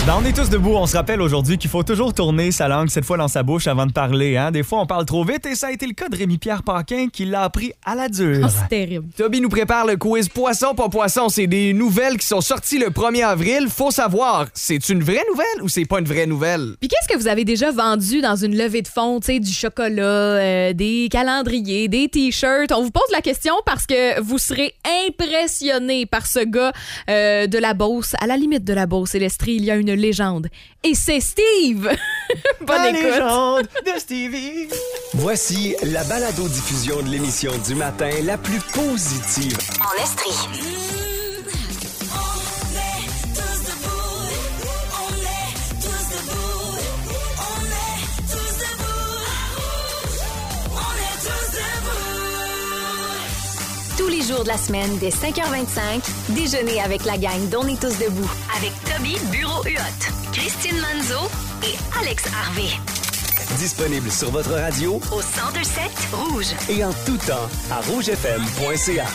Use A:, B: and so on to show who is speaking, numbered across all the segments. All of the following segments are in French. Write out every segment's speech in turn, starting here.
A: Dans On est tous debout, on se rappelle aujourd'hui qu'il faut toujours tourner sa langue cette fois dans sa bouche avant de parler. Hein? Des fois, on parle trop vite et ça a été le cas de Rémi-Pierre Paquin qui l'a appris à la dure.
B: Oh, c'est terrible.
C: Toby nous prépare le quiz Poisson pas poisson. C'est des nouvelles qui sont sorties le 1er avril. Faut savoir, c'est une vraie nouvelle ou c'est pas une vraie nouvelle?
B: Puis qu'est-ce que vous avez déjà vendu dans une levée de fonds? Tu sais, du chocolat, des calendriers, des t-shirts. On vous pose la question parce que vous serez impressionné par ce gars de la Beauce. À la limite de la Beauce et l'Estrie, il y a une légende. Et c'est Steve! Bonne
A: La
B: écoute!
A: légende de Stevie!
D: Voici la balado-diffusion de l'émission du matin la plus positive.
E: En Estrie. Tous les jours de la semaine, dès 5h25, déjeuner avec la gang d'On est tous debout. Avec Toby Bureau-Huot, Christine Manzo et Alex Harvey.
D: Disponible sur votre radio
E: Au 1027 Rouge.
D: et en tout temps à rougefm.ca.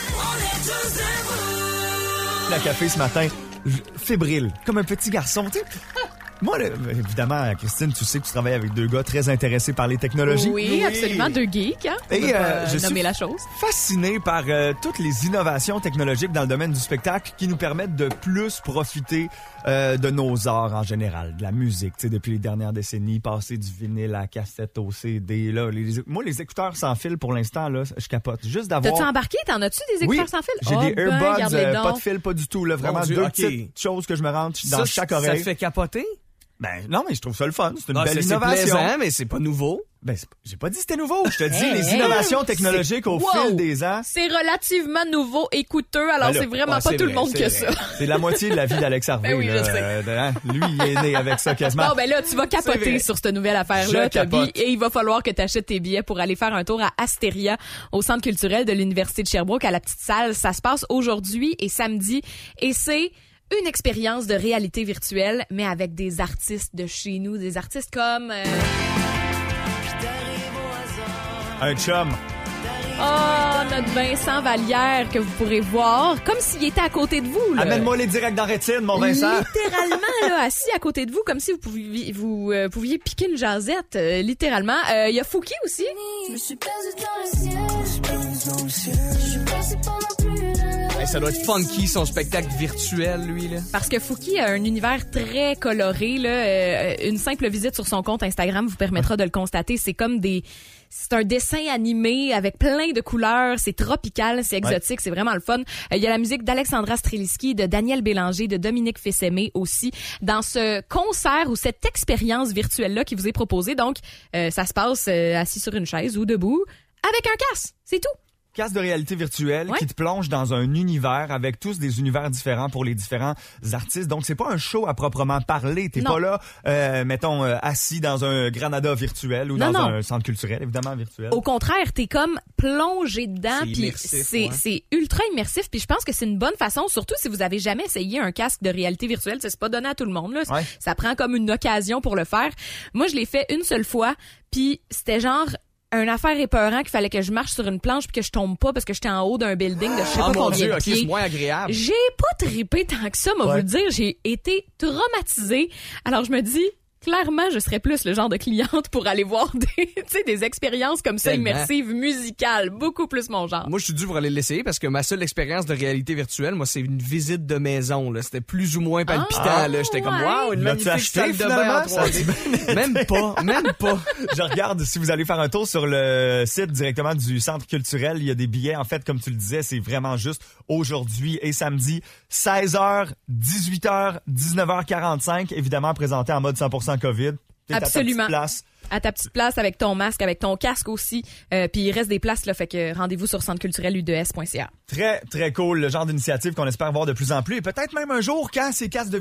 A: La café ce matin, fébrile, comme un petit garçon. Tu sais. Moi, évidemment, Christine, tu sais que tu travailles avec deux gars très intéressés par les technologies.
B: Oui, absolument, deux geeks, hein? On
A: Et,
B: peut pas
A: je suis
B: nommer la chose.
A: fasciné par toutes les innovations technologiques dans le domaine du spectacle qui nous permettent de plus profiter de nos arts en général, de la musique. Tu sais, depuis les dernières décennies, passer du vinyle à la cassette au CD. Là, moi, les écouteurs sans fil, pour l'instant, là, je capote. Juste d'avoir...
B: T'as-tu embarqué? T'en as-tu des écouteurs sans fil?
A: J'ai des Earbuds,
B: regarde-les donc.
A: pas de fil, pas du tout. Là, vraiment
C: Mon Dieu,
A: deux
C: ok.
A: petites choses que je me rentre dans chaque oreille.
C: Ça te fait capoter?
A: Ben non, mais je trouve ça le fun. C'est une
C: Ah,
A: belle
C: c'est
A: innovation.
C: plaisant, mais c'est pas nouveau.
A: Ben, j'ai pas dit que c'était nouveau. Je te dis, les innovations technologiques au fil des ans.
B: C'est relativement nouveau et coûteux, alors
A: Ben là,
B: c'est vraiment
C: ouais,
B: pas
C: c'est
B: tout le
C: vrai,
B: monde
C: c'est
B: que
C: vrai.
B: ça.
A: C'est la moitié de la vie d'Alex Harvey.
B: Ben oui,
A: là.
B: je sais.
A: Lui, il est né avec ça quasiment.
B: Bon, ben là, tu vas
C: C'est
B: capoter
C: vrai.
B: sur cette nouvelle affaire-là,
A: Je
B: Toby,
A: capote.
B: et il va falloir que tu achètes tes billets pour aller faire un tour à Astéria, au Centre culturel de l'Université de Sherbrooke, à la petite salle. Ça se passe aujourd'hui et samedi, et c'est une expérience de réalité virtuelle, mais avec des artistes de chez nous, des artistes comme...
A: Un chum.
B: notre Vincent Vallière que vous pourrez voir, comme s'il était à côté de vous. Là.
A: Amène-moi les directs dans Rétine, mon Vincent.
B: Littéralement, là, assis à côté de vous, comme si vous pouviez piquer une jasette, littéralement. Il y a Fouki aussi.
F: Je me suis perdu dans le ciel. Je suis passé pendant plus d'une heure.
C: Hey, ça doit être funky, son spectacle virtuel, lui, là.
B: Parce que Fouki a un univers très coloré. Là. Une simple visite sur son compte Instagram vous permettra de le constater. C'est comme c'est un dessin animé avec plein de couleurs. C'est tropical, c'est exotique, c'est vraiment le fun. Il y a la musique d'Alexandra Streliski, de Daniel Bélanger, de Dominique Fils-Aimé aussi. Dans ce concert ou cette expérience virtuelle-là qui vous est proposée, donc, ça se passe assis sur une chaise ou debout avec un casque. C'est tout.
A: Casque de réalité virtuelle
B: Ouais.
A: qui te plonge dans un univers avec tous des univers différents pour les différents artistes. Donc, c'est pas un show à proprement parler. T'es
B: Non.
A: pas là, mettons, assis dans un Granada virtuel ou
B: Non,
A: dans
B: non.
A: un centre culturel, évidemment virtuel.
B: Au contraire, t'es comme plongé dedans,
C: C'est
B: puis
C: immersif,
B: c'est
C: ouais.
B: c'est ultra immersif. Puis je pense que c'est une bonne façon, surtout si vous avez jamais essayé un casque de réalité virtuelle. C'est pas donné à tout le monde là.
A: Ouais.
B: Ça prend comme une occasion pour le faire. Moi, je l'ai fait une seule fois, puis c'était genre une affaire épeurant qu'il fallait que je marche sur une planche puis que je tombe pas parce que j'étais en haut d'un building de je sais
C: Ah,
B: pas
C: mon
B: combien
C: Dieu,
B: de
C: ok,
B: pieds.
C: c'est moins agréable.
B: J'ai pas trippé tant que ça, moi, vous le dire. J'ai été traumatisée. Alors, je me dis, clairement, je serais plus le genre de cliente pour aller voir des expériences comme ça,
C: Tellement.
B: immersives, musicales. Beaucoup plus mon genre.
C: Moi, je suis dû pour aller l'essayer parce que ma seule expérience de réalité virtuelle, moi, c'est une visite de maison, là. C'était plus ou moins palpitant, là. J'étais comme,
B: ouais.
C: waouh, une
A: L'as-tu
C: magnifique
A: acheté,
C: salle de bain
A: finalement?
C: en 3D. Même pas.
A: Je regarde, si vous allez faire un tour sur le site directement du Centre culturel, il y a des billets. En fait, comme tu le disais, c'est vraiment juste aujourd'hui et samedi, 16h, 18h, 19h45, évidemment présenté en mode 100% COVID. T'es à ta
B: Absolument.
A: petite place.
B: À ta petite place, avec ton masque, avec ton casque aussi. Puis il reste des places, là, fait que rendez-vous sur centreculturelud2s.ca.
A: Très, très cool, le genre d'initiative qu'on espère voir de plus en plus. Et peut-être même un jour, quand ces casques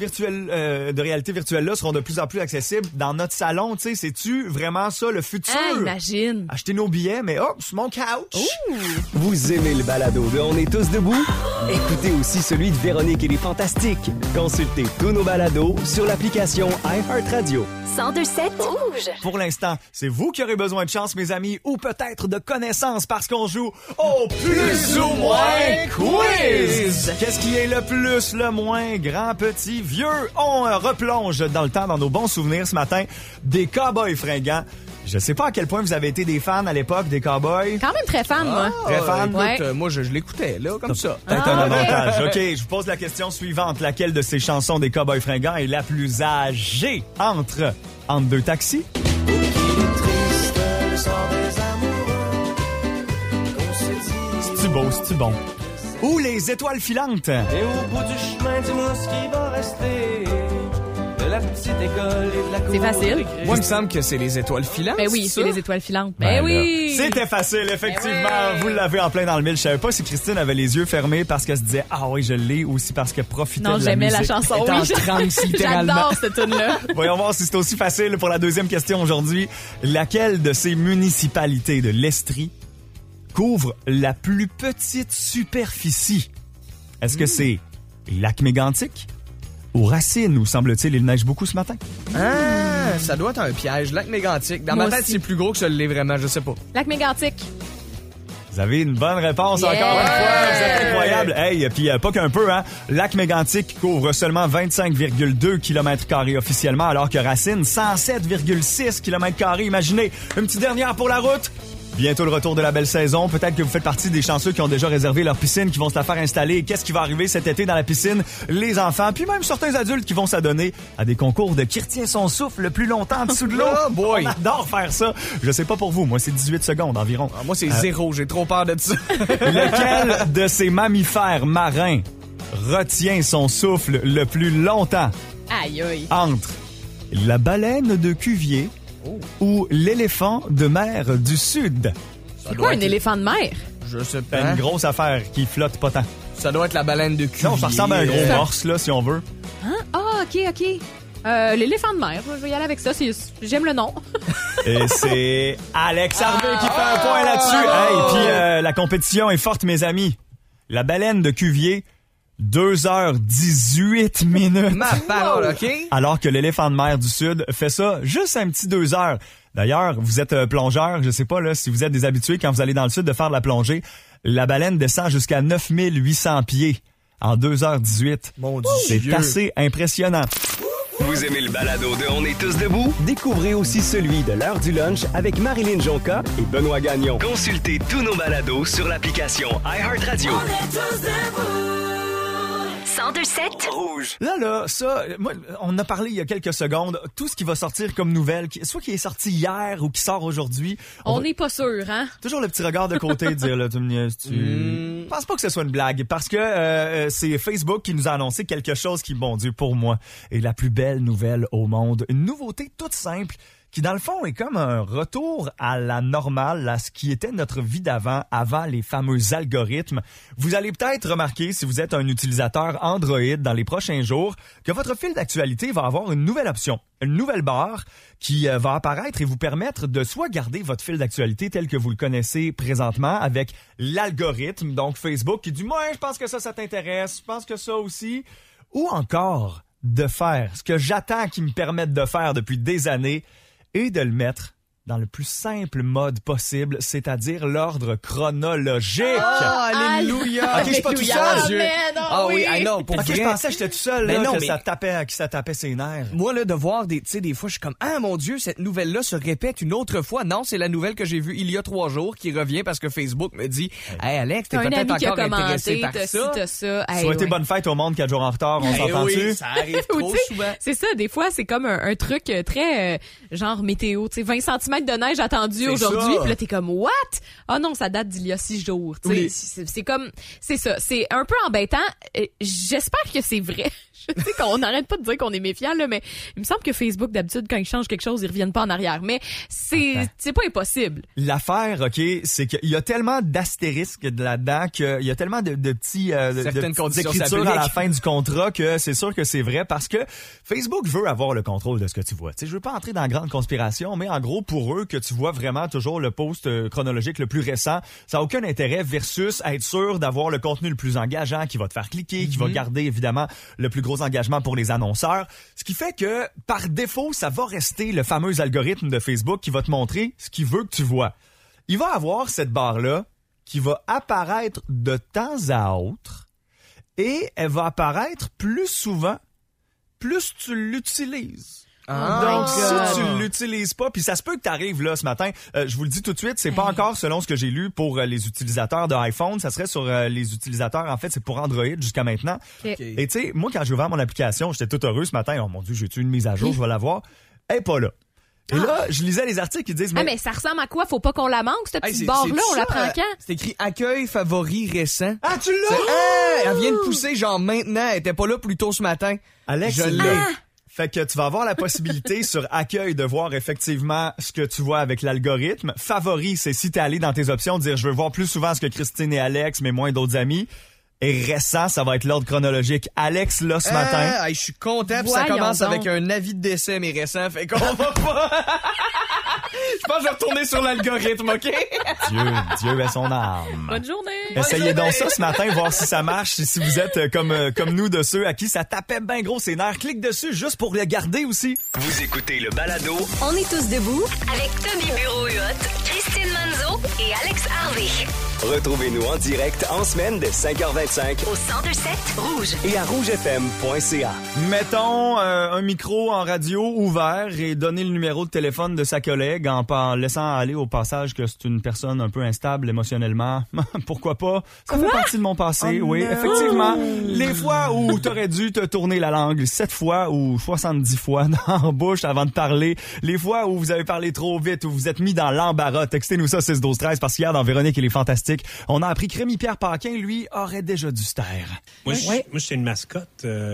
A: de réalité virtuelle-là seront de plus en plus accessibles dans notre salon, tu sais, c'est-tu vraiment ça le futur?
B: Ah, imagine!
A: Acheter nos billets, mais hop, sur mon couch.
D: Vous aimez le balado de On est tous debout? Écoutez aussi celui de Véronique et les Fantastiques. Consultez tous nos balados sur l'application iHeartRadio.
E: 1027 Rouge.
A: Pour l'instant, instant, c'est vous qui aurez besoin de chance, mes amis, ou peut-être de connaissances parce qu'on joue au plus ou moins quiz. Qu'est-ce qui est le plus, le moins, grand, petit, vieux? On replonge dans le temps, dans nos bons souvenirs ce matin des Cowboys fringants. Je sais pas à quel point vous avez été des fans à l'époque des Cowboys.
B: Quand même très fan, moi.
A: Très fan.
B: Ouais.
C: Moi, je l'écoutais, là, comme ça.
A: Peut-être un avantage. OK, je vous pose la question suivante. Laquelle de ces chansons des Cowboys fringants est la plus âgée entre deux taxis? C'est-tu beau, c'est-tu bon? Ou les étoiles filantes?
G: Et au bout du chemin, dis-moi ce qui va rester de la petite école et de la cour.
B: C'est facile.
C: Moi, il me semble que c'est les étoiles filantes.
B: Ben oui,
C: ça?
B: c'est les étoiles filantes.
A: Ben
B: Ben oui!
A: C'était facile, effectivement.
B: Ben oui.
A: Vous l'avez en plein dans le mille. Je savais pas si Christine avait les yeux fermés parce qu'elle se disait « Ah oui, je l'ai » ou si parce qu'elle profitait
B: Non,
A: de la
B: j'aimais
A: musique.
B: la chanson,
C: Elle est en
B: oui.
C: transe, littéralement.
B: J'adore cette tune-là.
A: Voyons voir si c'est aussi facile pour la deuxième question aujourd'hui. Laquelle de ces municipalités de l'Estrie couvre la plus petite superficie? Est-ce que c'est Lac-Mégantic ou Racine, où semble-t-il il neige beaucoup ce matin?
C: Ah, ça doit être un piège. Lac-Mégantic. Dans
B: Moi
C: ma tête,
B: aussi.
C: c'est plus gros que ça l'est vraiment, je sais pas.
B: Lac-Mégantic.
A: Vous avez une bonne réponse
B: Yeah!
A: encore une fois. Vous êtes incroyable. Hey, puis pas qu'un peu, hein. Lac-Mégantic couvre seulement 25,2 km² officiellement, alors que Racine, 107,6 km². Imaginez, une petite dernière pour la route. Bientôt le retour de la belle saison. Peut-être que vous faites partie des chanceux qui ont déjà réservé leur piscine, qui vont se la faire installer. Qu'est-ce qui va arriver cet été dans la piscine? Les enfants, puis même certains adultes qui vont s'adonner à des concours de qui retient son souffle le plus longtemps en dessous de l'eau.
C: Oh boy!
A: On adore faire ça. Je sais pas pour vous, moi c'est 18 secondes environ.
C: Ah, moi, c'est zéro. J'ai trop peur de ça.
A: Lequel de ces mammifères marins retient son souffle le plus longtemps?
B: Aïe, aïe.
A: Entre la baleine de Cuvier ou l'éléphant de mer du Sud?
B: C'est quoi un éléphant de mer?
C: Je sais
A: C'est
C: pas.
A: une grosse affaire qui flotte pas tant.
C: Ça doit être la baleine de Cuvier.
A: Non, ça ressemble à un gros morse, là, si on veut.
B: Ah, OK. L'éléphant de mer. Je vais y aller avec ça. J'aime le nom.
A: Et c'est Alex Harvey qui fait un point là-dessus. Hey, puis la compétition est forte, mes amis. La baleine de Cuvier, 2h18 minutes.
C: Ma parole, OK?
A: Alors que l'éléphant de mer du Sud fait ça juste un petit 2 heures. D'ailleurs, vous êtes plongeur, je sais pas là si vous êtes des habitués quand vous allez dans le Sud de faire de la plongée. La baleine descend jusqu'à 9800 pieds en 2h18.
C: Mon Dieu.
A: C'est assez impressionnant.
D: Vous aimez le balado de On est tous debout? Découvrez aussi celui de l'heure du lunch avec Marilyn Jonca et Benoît Gagnon. Consultez tous nos balados sur l'application iHeartRadio.
E: 1027
D: Rouge.
A: Là, ça, moi, on a parlé il y a quelques secondes, tout ce qui va sortir comme nouvelle, soit qui est sorti hier ou qui sort aujourd'hui,
B: On n'est pas sûr, hein?
A: toujours le petit regard de côté de dire, là, tu me niaises-tu? Je pense pas que ce soit une blague, parce que c'est Facebook qui nous a annoncé quelque chose qui, bon Dieu, pour moi, est la plus belle nouvelle au monde. Une nouveauté toute simple, qui dans le fond est comme un retour à la normale, à ce qui était notre vie d'avant, avant les fameux algorithmes. Vous allez peut-être remarquer, si vous êtes un utilisateur Android dans les prochains jours, que votre fil d'actualité va avoir une nouvelle option, une nouvelle barre qui va apparaître et vous permettre de soit garder votre fil d'actualité tel que vous le connaissez présentement avec l'algorithme, donc Facebook, qui dit « Moi, je pense que ça t'intéresse, je pense que ça aussi », ou encore de faire ce que j'attends qu'ils me permettent de faire depuis des années, et de le mettre dans le plus simple mode possible, c'est-à-dire l'ordre chronologique.
C: Ah, alléluia!
A: Ok, je suis pas tout seul.
B: Amen,
C: Ah oui, ah non, pour
A: Ok,
C: vrai.
A: je pensais que j'étais tout seul,
C: Mais
A: là,
C: non,
A: que
C: mais-
A: ça tapait ses nerfs.
C: Moi, là, de voir des fois, je suis comme, ah, mon Dieu, cette nouvelle-là se répète une autre fois. Non, c'est la nouvelle que j'ai vue il y a 3 jours qui revient parce que Facebook me dit, hey, Alex, t'es
B: T'as un
C: peut-être
B: ami qui a
C: encore intéressé
B: commenté,
C: par
B: t'as ci,
C: ça.
B: t'as ça. Hey,
A: Souhaitez
B: ouais.
A: bonne fête au monde 4 jours en retard, on
C: Eh
A: s'entend-tu?
C: oui, ça arrive
B: Ou
C: trop
B: tu sais,
C: souvent.
B: c'est ça, des fois, c'est comme un truc très genre météo. Tu sais, 20 cm de neige attendu
C: C'est
B: aujourd'hui.
C: ça.
B: Puis là, t'es comme, what? Ah non, ça date d'il y a 6 jours. Tu sais,
C: Oui.
B: c'est comme, c'est ça. C'est un peu embêtant. J'espère que c'est vrai. Je sais qu'on n'arrête pas de dire qu'on est méfiant, là, mais il me semble que Facebook, d'habitude, quand ils changent quelque chose, ils reviennent pas en arrière. Mais c'est pas impossible.
A: L'affaire, OK, c'est qu'il y a tellement d'astérisques là-dedans, qu'il y a tellement de petits de
C: Certaines
A: petites
C: conditions
A: écritures à la
C: s'appliquent.
A: fin du contrat que c'est sûr que c'est vrai parce que Facebook veut avoir le contrôle de ce que tu vois. Tu sais, je veux pas entrer dans la grande conspiration, mais en gros, pour eux, que tu vois vraiment toujours le post chronologique le plus récent, ça n'a aucun intérêt versus être sûr d'avoir le contenu le plus engageant qui va te faire cliquer, qui va garder évidemment le plus gros gros engagements pour les annonceurs. Ce qui fait que, par défaut, ça va rester le fameux algorithme de Facebook qui va te montrer ce qu'il veut que tu vois. Il va avoir cette barre-là qui va apparaître de temps à autre et elle va apparaître plus souvent, plus tu l'utilises. Donc, si tu l'utilises pas, puis ça se peut que tu arrives là ce matin, je vous le dis tout de suite, c'est pas encore selon ce que j'ai lu pour les utilisateurs de iPhone, ça serait sur les utilisateurs, en fait, c'est pour Android jusqu'à maintenant.
B: Okay.
A: Et tu sais, moi, quand j'ai ouvert mon application, j'étais tout heureux ce matin, oh mon Dieu, j'ai-tu une mise à jour, je vais la voir. Elle est pas là. Et là, je lisais les articles qui disent...
B: mais ça ressemble à quoi? Faut pas qu'on la manque, cette petite barre-là, on la prend quand?
C: C'est écrit « Accueil favori récent ».
A: Ah, tu l'as?
C: Elle vient de pousser genre maintenant, elle était pas là plus tôt ce matin.
A: Alex,
C: je l'ai.
A: Fait que tu vas avoir la possibilité sur Accueil de voir effectivement ce que tu vois avec l'algorithme. Favori, c'est si t'es allé dans tes options, dire je veux voir plus souvent ce que Christine et Alex, mais moins d'autres amis. Et récent, ça va être l'ordre chronologique. Alex, là, ce matin.
C: Je suis content, puis ça
B: Voyons
C: commence
B: donc.
C: avec un avis de décès, mais récent, fait qu'on va pas... Je pense que je vais retourner sur l'algorithme, OK?
A: Dieu est son âme.
B: Bonne journée!
A: Essayez donc ça ce matin, voir si ça marche. Si vous êtes comme nous de ceux à qui ça tapait bien gros ses nerfs, clique dessus juste pour le garder aussi.
D: Vous écoutez le balado
E: On est tous debout avec Tommy Bureau-Huot, Christine Manzo et Alex Harvey.
D: Retrouvez-nous en direct en semaine dès 5h25
E: Au 102.7 Rouge.
D: et à rougefm.ca.
A: Mettons un micro en radio ouvert et donner le numéro de téléphone de sa collègue en laissant aller au passage que c'est une personne un peu instable émotionnellement. Pourquoi pas? Ça fait partie de mon passé, oui. Effectivement, les fois où t'aurais dû te tourner la langue 7 fois ou 70 fois dans la bouche avant de parler, les fois où vous avez parlé trop vite, où vous êtes mis dans l'embarras, textez-nous ça 6-12-13 parce qu'hier dans Véronique et les Fantastiques, on a appris que Rémi-Pierre Paquin, lui, aurait déjà dû se taire.
H: Moi, j'étais une mascotte.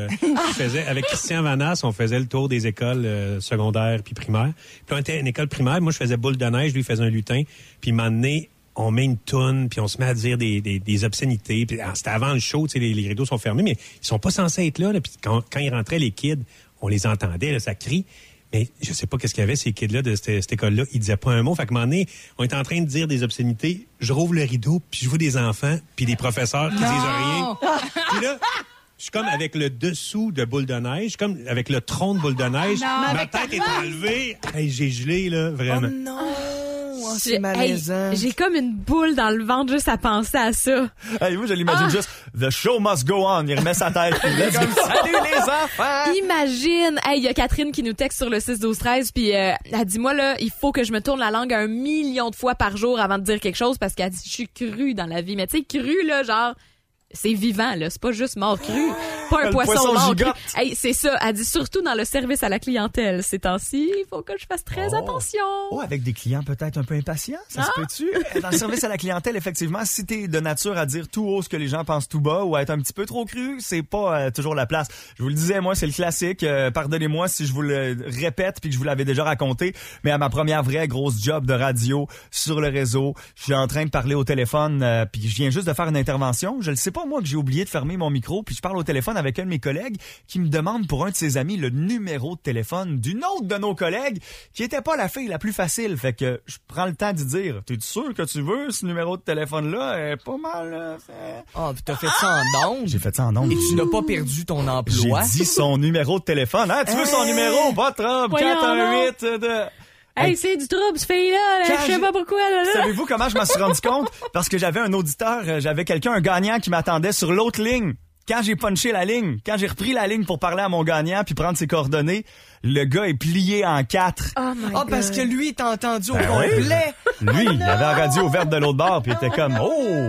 H: Avec Christian Vanasse, on faisait le tour des écoles secondaires puis primaires. Puis on était à une école primaire. Moi, je faisais boule de neige, lui, il faisait un lutin. Puis, un moment donné, on met une toune, puis on se met à dire des obscénités. Puis, c'était avant le show, tu sais, les rideaux sont fermés, mais ils sont pas censés être là. Puis, quand ils rentraient, les kids, on les entendait, là, ça crie. Mais je sais pas qu'est-ce qu'il y avait, ces kids-là de cette école-là. Ils disaient pas un mot. Fait qu'à un moment donné, on était en train de dire des obscénités. Je rouvre le rideau, puis je vois des enfants, puis des professeurs qui disent rien. Puis là, je suis comme avec le dessous de boule de neige, comme avec le tronc de boule de neige. Ma tête est enlevée. Hey, j'ai gelé, là, vraiment.
C: Oh non! Oh, c'est malaisant.
B: J'ai comme une boule dans le ventre juste à penser à ça.
A: Hey, moi, je l'imagine juste « The show must go on ». Il remet sa tête. Puis let's go. Salut les enfants!
B: Imagine, il y a Catherine qui nous texte sur le 6-12-13 puis elle dit, moi là, il faut que je me tourne la langue 1 million de fois par jour avant de dire quelque chose parce qu'elle dit, je suis crue dans la vie. Mais tu sais, crue là, genre... C'est vivant, là. C'est pas juste mort cru. Pas un poisson mort cru. Hey, c'est ça. Elle dit surtout dans le service à la clientèle. Ces temps-ci, il faut que je fasse très attention.
A: Oh, avec des clients peut-être un peu impatients, ça se peut-tu? Dans le service à la clientèle, effectivement, si t'es de nature à dire tout haut ce que les gens pensent tout bas ou à être un petit peu trop cru, c'est pas toujours la place. Je vous le disais, moi, c'est le classique. Pardonnez-moi si je vous le répète puis que je vous l'avais déjà raconté, mais à ma première vraie grosse job de radio sur le réseau, je suis en train de parler au téléphone puis je viens juste de faire une intervention. Je le sais pas, moi, que j'ai oublié de fermer mon micro, puis je parle au téléphone avec un de mes collègues qui me demande pour un de ses amis le numéro de téléphone d'une autre de nos collègues qui était pas la fille la plus facile. Fait que je prends le temps d'y dire, t'es sûr que tu veux ce numéro de téléphone-là? Elle est pas mal...
C: Puis t'as fait ça en ondes?
A: J'ai fait ça en ondes.
C: Et tu n'as pas perdu ton emploi?
A: J'ai dit son numéro de téléphone. Hein, tu veux son numéro? Pas de trouble. 418 de...
B: Hey, c'est du trouble, ce fille-là. Je sais pas pourquoi. Là.
A: Savez-vous comment je m'en suis rendu compte? Parce que j'avais un auditeur, j'avais un gagnant qui m'attendait sur l'autre ligne. Quand j'ai punché la ligne, quand j'ai repris la ligne pour parler à mon gagnant puis prendre ses coordonnées, le gars est plié en 4.
B: Oh my God.
C: Parce que lui, il t'a entendu au complet.
A: Lui, il avait la radio ouverte de l'autre bord puis il était comme,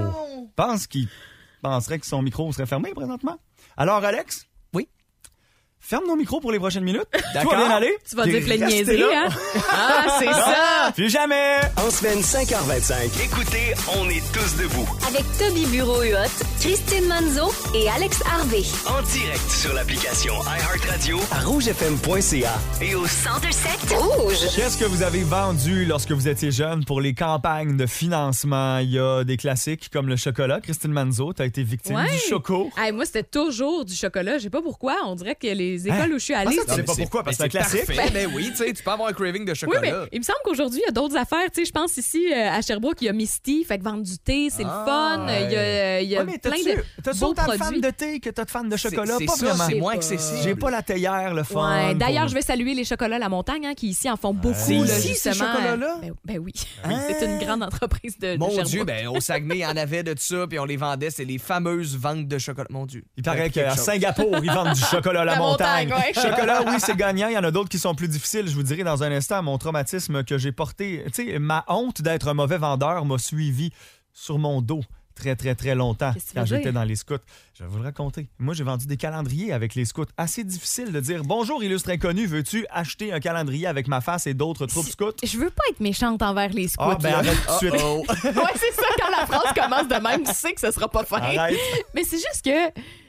A: pense qu'il penserait que son micro serait fermé présentement. Alors, Alex? Ferme nos micros pour les prochaines minutes. D'accord. Tu vas bien aller?
B: Tu vas dire plein de niaiseries, hein? C'est ça!
A: Plus jamais!
D: En semaine 5h25, écoutez, on est tous debout.
E: Avec Tommy Bureau-Huot, Christine Manzo et Alex Harvey.
D: En direct sur l'application iHeartRadio, à rougefm.ca et au
E: 102.7 Rouge.
A: Qu'est-ce que vous avez vendu lorsque vous étiez jeune pour les campagnes de financement? Il y a des classiques comme le chocolat. Christine Manzo, t'as été victime du choco.
B: Hey, moi, c'était toujours du chocolat. Je sais pas pourquoi. On dirait que les les écoles où je suis allée.
A: Tu sais pas pourquoi, parce que c'est un classique.
C: Parfait. Ben oui, tu sais, tu peux avoir un craving de
B: Oui,
C: chocolat.
B: mais il me semble qu'aujourd'hui, il y a d'autres affaires. Tu sais, je pense ici, à Sherbrooke, il y a Misty, fait que vendre du thé, c'est le fun. Il y a
A: mais
B: plein de
A: t'as-tu
B: beaux
A: autant de fans
B: produits.
A: de thé que t'as de fans de chocolat?
C: C'est
A: Pas
C: ça,
A: vraiment.
C: c'est moins
B: pas.
C: accessible.
A: J'ai pas la théière, le fun.
B: Ouais, d'ailleurs, je vais saluer les chocolats La Montagne, qui ici en font beaucoup.
C: C'est
B: là,
C: ici, ces
B: justement.
C: chocolats-là?
B: Ben oui. C'est une grande entreprise de
C: Mon
B: Sherbrooke.
C: Dieu, ben au Saguenay, il y en avait de ça, puis on les vendait. C'est les fameuses ventes de chocolat. Mon Dieu.
A: Il paraît
C: Quelque
A: qu'à
C: chose.
A: Singapour, ils vendent du chocolat à la
B: La
A: montagne.
B: montagne, ouais.
A: Chocolat, oui, c'est gagnant. Il y en a d'autres qui sont plus difficiles. Je vous dirai dans un instant mon traumatisme que j'ai porté. Tu sais, ma honte d'être un mauvais vendeur m'a suivi sur mon dos très, très, très longtemps
B: Qu'est-ce que tu
A: quand
B: veux
A: j'étais
B: dire?
A: dans les scouts. Je vais vous le raconter. Moi, j'ai vendu des calendriers avec les scouts. Assez difficile de dire « Bonjour, illustre inconnu, veux-tu acheter un calendrier avec ma face et d'autres troupes scouts? »
B: Je veux pas être méchante envers les scouts.
A: Ah, ben
B: là.
A: arrête tout de suite.
B: Ouais, c'est ça, quand la phrase commence de même, tu sais que ce sera pas fin.
A: Arrête.
B: Mais c'est juste que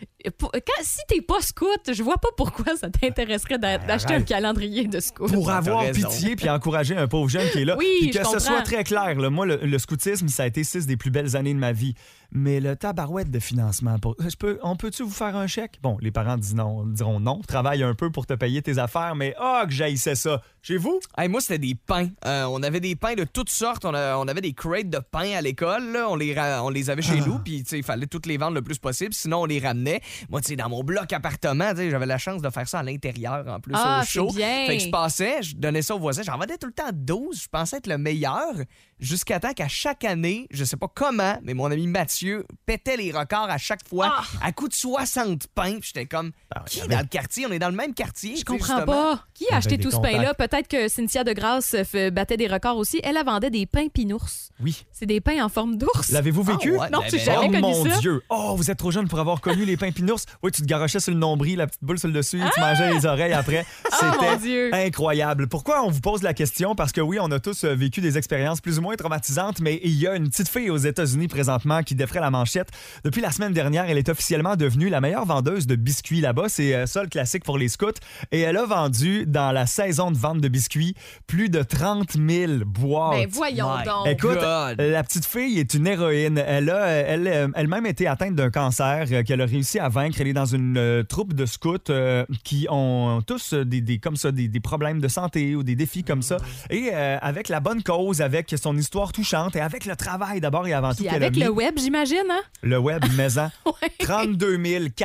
B: si t'es pas scout, je vois pas pourquoi ça t'intéresserait d'acheter un
A: Arrête.
B: calendrier de scout.
A: Pour
C: T'as
A: avoir
C: raison.
A: pitié puis encourager un pauvre jeune qui est là.
B: Oui,
A: Puis que
B: je
A: ce
B: comprends.
A: soit très clair, là, moi, le scoutisme, ça a été 6 des plus belles années de ma vie. Mais le tabarouette de financement, on peut-tu vous faire un chèque? Bon, les parents diront non, travaille un peu pour te payer tes affaires, mais que j'haïssais ça. Chez vous?
C: Hey, moi, c'était des pains. On avait des pains de toutes sortes. On avait des crates de pains à l'école. Là. On les avait chez nous, puis tu sais, il fallait toutes les vendre le plus possible. Sinon, on les ramenait. Moi, tu sais, dans mon bloc appartement, tu sais, j'avais la chance de faire ça à l'intérieur, en plus,
B: Ah,
C: au chaud.
B: c'est bien.
C: Fait que je donnais ça aux voisins. J'en vendais tout le temps 12. Je pensais être le meilleur. Jusqu'à temps qu'à chaque année, je sais pas comment, mais mon ami Mathieu pétait les records à chaque fois à coup de 60 pains. Puis j'étais comme, qui dans le quartier? On est dans le même quartier.
B: Je comprends pas. Qui a acheté
A: des
B: tout ce
A: contacts.
B: pain-là? Peut-être que Cynthia de Grasse battait des records aussi. Elle vendait des pains pinours.
A: Oui.
B: C'est des pains en forme d'ours.
A: L'avez-vous vécu?
C: Ah ouais,
B: Non,
C: ben,
B: j'ai
C: ben,
B: jamais
A: Oh
B: connu
A: mon
B: ça.
A: Dieu! Oh, vous êtes trop jeune pour avoir connu les pains pinours. Oui, tu te garochais sur le nombril, la petite boule sur le dessus, tu mangeais les oreilles après.
B: mon
A: C'était
B: Dieu.
A: incroyable. Pourquoi on vous pose la question? Parce que oui, on a tous vécu des expériences plus ou moins traumatisantes, mais il y a une petite fille aux États-Unis présentement qui défrait la manchette. Depuis la semaine dernière, elle est officiellement devenue la meilleure vendeuse de biscuits là-bas. C'est ça le classique pour les scouts. Et elle a vendu, dans la saison de vente de biscuits, plus de 30 000 boîtes.
B: Ben voyons
C: My
B: donc.
A: Écoute,
C: God.
A: la petite fille est une héroïne. Elle a elle-même été atteinte d'un cancer qu'elle a réussi à vaincre. Elle est dans une troupe de scouts qui ont tous des problèmes de santé ou des défis comme ça. Et avec la bonne cause, avec son histoire touchante et avec le travail d'abord et avant tout
B: Puis
A: qu'elle a
B: avec
A: mis.
B: le web, j'imagine, hein?
A: Le web maison.
B: Ouais.
A: 32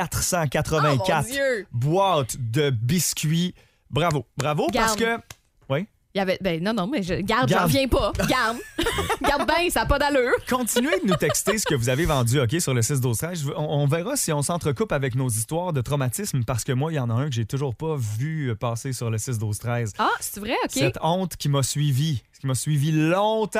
A: 484
B: Oh, mon Dieu.
A: boîtes de biscuits. Bravo. Bravo parce
B: Garde.
A: que... Oui.
B: Il y avait. Ben non, mais garde, j'en
A: Garde.
B: reviens pas. Garde. Garde bien, ça n'a pas d'allure.
A: Continuez de nous texter ce que vous avez vendu, OK, sur le 6-12-13. On verra si on s'entrecoupe avec nos histoires de traumatisme, parce que moi, il y en a un que j'ai toujours pas vu passer sur le 6-12-13.
B: Ah, c'est vrai, OK.
A: Cette honte qui m'a suivi longtemps.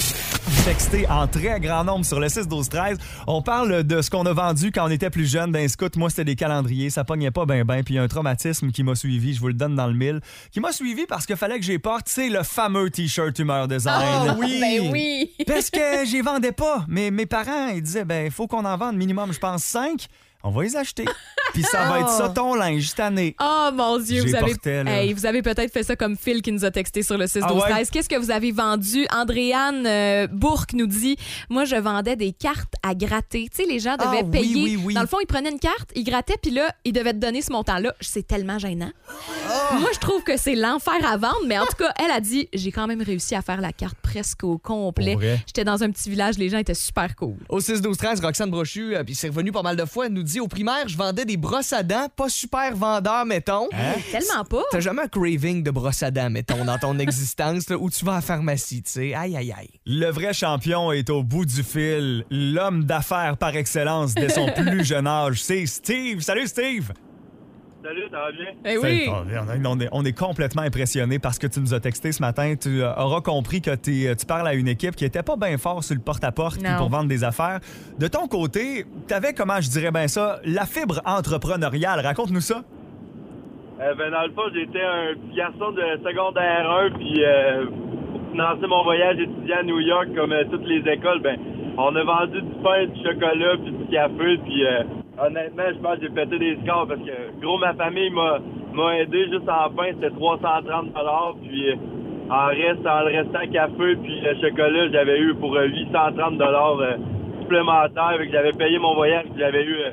A: Texté en très grand nombre sur le 6-12-13. On parle de ce qu'on a vendu quand on était plus jeune d'un scout. Moi, c'était des calendriers. Ça pognait pas ben. Puis il y a un traumatisme qui m'a suivi. Je vous le donne dans le mille. Qui m'a suivi parce qu'il fallait que j'ai porte, tu sais, le fameux T-shirt Humeur Design.
B: Oh, ben oui.
A: Parce que j'y vendais pas. Mais mes parents, ils disaient, il faut qu'on en vende minimum, je pense, 5. On va les acheter. Puis ça va être ça ton linge cette année.
B: Oh mon Dieu,
A: J'ai porté, là.
B: vous avez peut-être fait ça comme Phil qui nous a texté sur le 6-12-13.
A: Ah ouais?
B: Qu'est-ce que vous avez vendu? Andréane Bourque nous dit, moi je vendais des cartes à gratter. Tu sais, les gens devaient
A: oui,
B: payer.
A: oui.
B: Dans le fond, ils prenaient une carte, ils grattaient, puis là, ils devaient te donner ce montant-là. C'est tellement gênant. Moi, je trouve que c'est l'enfer à vendre, mais en tout cas, elle a dit, j'ai quand même réussi à faire la carte presque au complet.
A: Pour vrai?
B: J'étais dans un petit village, les gens étaient super cool.
C: Au 6-12-13, Roxane Brochu, puis c'est revenu pas mal de fois, elle nous dit au primaire, je vendais des brosses à dents, pas super vendeur, mettons.
B: Tellement pas.
C: T'as jamais un craving de brosse à dents, mettons, dans ton existence, là, où tu vas à la pharmacie, tu sais. Aïe, aïe, aïe.
A: Le vrai champion est au bout du fil. L'homme d'affaires par excellence dès son plus jeune âge. C'est Steve. Salut, Steve.
I: Salut, ça va bien?
B: Eh oui.
A: On est complètement impressionnés parce que tu nous as texté ce matin. Tu auras compris que tu parles à une équipe qui était pas bien fort sur le porte-à-porte puis
B: Non.
A: pour vendre des affaires. De ton côté, t'avais, comment je dirais bien ça, la fibre entrepreneuriale. Raconte-nous ça.
I: Dans le fond, j'étais un petit garçon de secondaire 1, puis pour financer mon voyage étudiant à New York, comme toutes les écoles, on a vendu du pain, du chocolat, puis du café, puis honnêtement, je pense que j'ai pété des scores parce que, gros, ma famille m'a aidé juste en pain, c'était 330 $, puis en le restant café, puis le chocolat, j'avais eu pour 830 $ supplémentaires, fait que j'avais payé mon voyage, puis j'avais eu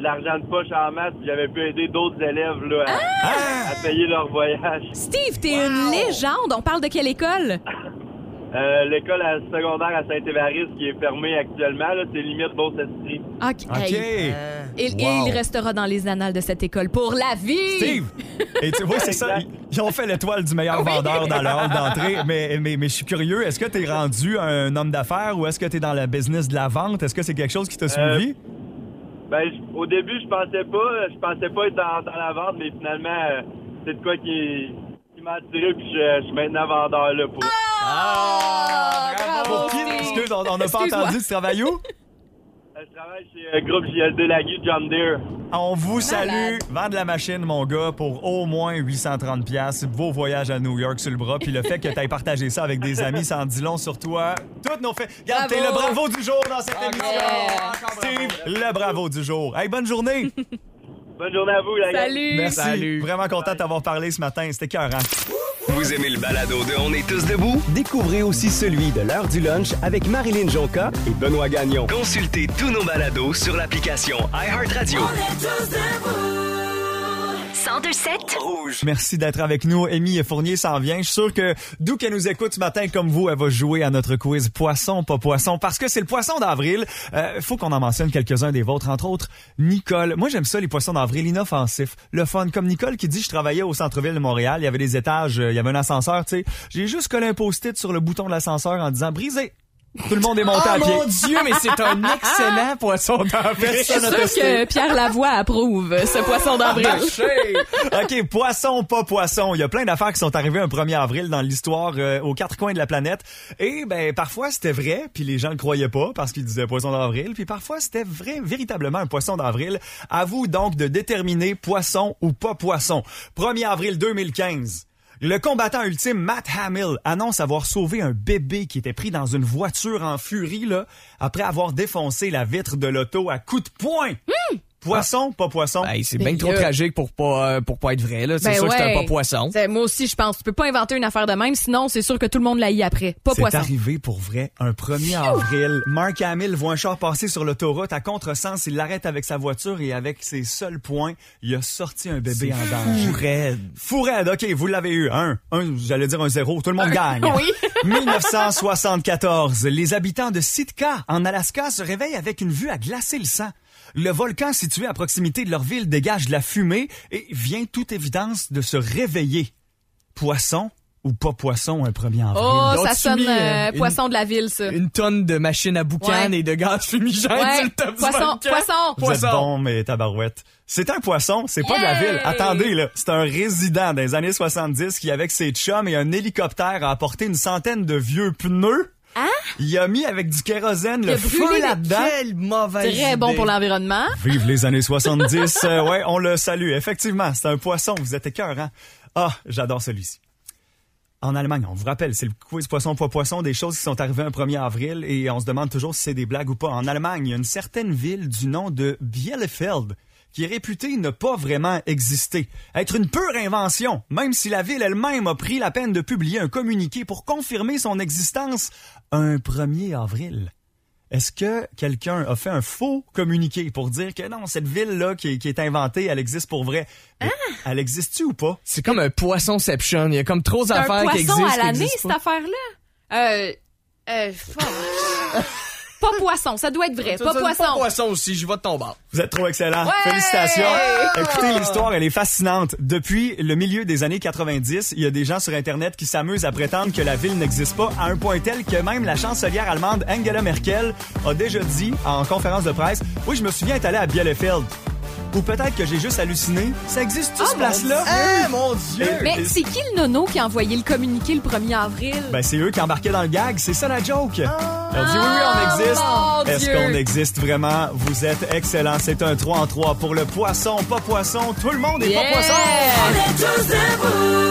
I: de l'argent de poche en masse, puis j'avais pu aider d'autres élèves là, à payer leur voyage.
B: Steve, t'es une légende. On parle de quelle école?
I: L'école secondaire à Saint-Évariste qui est fermée actuellement, là, c'est limite Beauce-Estrie.
B: OK.
A: OK.
B: Et il restera dans les annales de cette école pour la vie.
A: Steve! Et tu vois, c'est ça. Ils ont fait l'étoile du meilleur vendeur dans leur hall d'entrée. Mais je suis curieux, est-ce que t'es rendu un homme d'affaires ou est-ce que t'es dans le business de la vente? Est-ce que c'est quelque chose qui t'a suivi?
I: Ben, au début, je pensais pas être dans la vente, mais finalement, c'est de quoi qui m'a attiré, puis je suis maintenant vendeur là pour.
B: Bravo,
A: Pour qui?
B: Steve.
A: Excuse, on n'a pas
B: Excuse-moi.
A: entendu. Tu travailles où?
I: Je travaille chez Groupe JLD Lagui John Deere.
A: On vous salue.
B: Malade.
A: Vendre la machine, mon gars, pour au moins 830$. Vos voyages à New York sur le bras. Puis le fait que tu aies partagé ça avec des amis, ça en dit long sur toi. Toutes nos faits. Regarde, t'es le bravo du jour dans cette émission. Steve, le bravo du jour. Hey, bonne journée.
I: Bonne journée à vous, la gang.
B: Salut.
A: Merci.
C: Salut.
A: Vraiment content de t'avoir parlé ce matin. C'était écœurant.
D: Vous aimez le balado de On est tous debout? Découvrez aussi celui de l'heure du lunch avec Marilyn Jonca et Benoît Gagnon. Consultez tous nos balados sur l'application iHeartRadio.
E: 1027
D: Rouge.
A: Merci d'être avec nous. Amy Fournier s'en vient. Je suis sûr que d'où qu'elle nous écoute ce matin, comme vous, elle va jouer à notre quiz Poisson, pas poisson, parce que c'est le poisson d'avril. Faut qu'on en mentionne quelques-uns des vôtres, entre autres Nicole. Moi, j'aime ça, les poissons d'avril, inoffensifs. Le fun, comme Nicole qui dit, je travaillais au centre-ville de Montréal, il y avait des étages, il y avait un ascenseur, tu sais. J'ai juste collé un post-it sur le bouton de l'ascenseur en disant « Brisé ». Tout le monde est monté à pied.
C: Mon Dieu, mais c'est un excellent poisson d'avril.
B: Je suis sûre que Pierre Lavoie approuve ce poisson d'avril.
A: OK, poisson, pas poisson. Il y a plein d'affaires qui sont arrivées un 1er avril dans l'histoire aux quatre coins de la planète. Et ben parfois c'était vrai, puis les gens le croyaient pas parce qu'ils disaient poisson d'avril, puis parfois c'était vrai, véritablement un poisson d'avril. À vous donc de déterminer poisson ou pas poisson. 1er avril 2015. Le combattant ultime Matt Hamill annonce avoir sauvé un bébé qui était pris dans une voiture en furie là, après avoir défoncé la vitre de l'auto à coups de poing. Poisson, pas poisson.
C: Hey, c'est bien trop tragique pour pas être vrai, là. C'est
B: Ben
C: sûr que c'est un
B: ouais.
C: pas poisson.
B: Moi aussi, je pense. Tu peux pas inventer une affaire de même, sinon c'est sûr que tout le monde l'haït après. Pas
A: C'est
B: poisson.
A: arrivé pour vrai. Un 1er avril, Mark Hamill voit un char passer sur l'autoroute à contresens. Il l'arrête avec sa voiture et avec ses seuls poings, il a sorti un bébé en danger. Fou raide. OK, vous l'avez eu. J'allais dire un 0. Tout le monde gagne.
B: Oui.
A: 1974. Les habitants de Sitka, en Alaska, se réveillent avec une vue à glacer le sang. Le volcan situé à proximité de leur ville dégage de la fumée et vient toute évidence de se réveiller. Poisson ou pas poisson un 1er avril?
B: Oh,
C: Ils
B: ça
C: ont
B: sonne
C: soumis,
B: poisson de la ville, ça.
C: Une tonne de machines à boucan
B: Ouais.
C: et de gaz fumigènes
B: Ouais.
C: sur le top du
B: Poisson,
C: volcan.
B: poisson.
A: Vous êtes bon, mais tabarouette. C'est un poisson, c'est pas de la ville. Attendez, là. C'est un résident des années 70 qui, avec ses chums et un hélicoptère, a apporté une centaine de vieux pneus.
B: Hein?
A: Il a mis avec du kérosène
B: Il a
A: le
B: brûlé
A: feu
B: les-
A: là-dedans.
C: Quelle mauvaise
B: Très bon
C: idée.
B: pour l'environnement.
A: Vive les années 70. Ouais, on le salue. Effectivement, c'est un poisson. Vous êtes écœurant. Ah, j'adore celui-ci. En Allemagne, on vous rappelle, c'est le quiz poisson, pas poisson, des choses qui sont arrivées un 1er avril et on se demande toujours si c'est des blagues ou pas. En Allemagne, il y a une certaine ville du nom de Bielefeld qui est réputée ne pas vraiment exister, être une pure invention, même si la ville elle-même a pris la peine de publier un communiqué pour confirmer son existence un 1er avril. Est-ce que quelqu'un a fait un faux communiqué pour dire que non, cette ville-là qui est inventée, elle existe pour vrai? Mais elle existe-tu ou pas?
C: C'est comme un poissonception. Il y a comme trop
B: C'est un
C: d'affaires qui
B: poisson
C: existent.
B: à l'année,
C: qui existent
B: cette
C: pas.
B: affaire-là. Pas poisson, ça doit être vrai.
C: Ça,
B: Pas
C: c'est
B: poisson.
C: Pas poisson aussi, je vais de ton bord.
A: Vous êtes trop excellent.
B: Ouais!
A: Félicitations. Écoutez, l'histoire, elle est fascinante. Depuis le milieu des années 90, il y a des gens sur Internet qui s'amusent à prétendre que la ville n'existe pas, à un point tel que même la chancelière allemande Angela Merkel a déjà dit en conférence de presse, « Oui, je me souviens être allé à Bielefeld. » Ou peut-être que j'ai juste halluciné. Ça existe-tu, cette place-là?
C: Ah, mon Dieu!
B: Mais c'est qui le nono qui a envoyé le communiqué le 1er avril?
A: Ben, c'est eux qui embarquaient dans le gag. C'est ça la joke. Ils ont dit oui, on existe.
B: mon
A: Est-ce
B: Dieu.
A: qu'on existe vraiment? Vous êtes excellents. C'est un 3 en 3 pour le poisson, pas poisson. Tout le monde est pas poisson.
B: Yeah!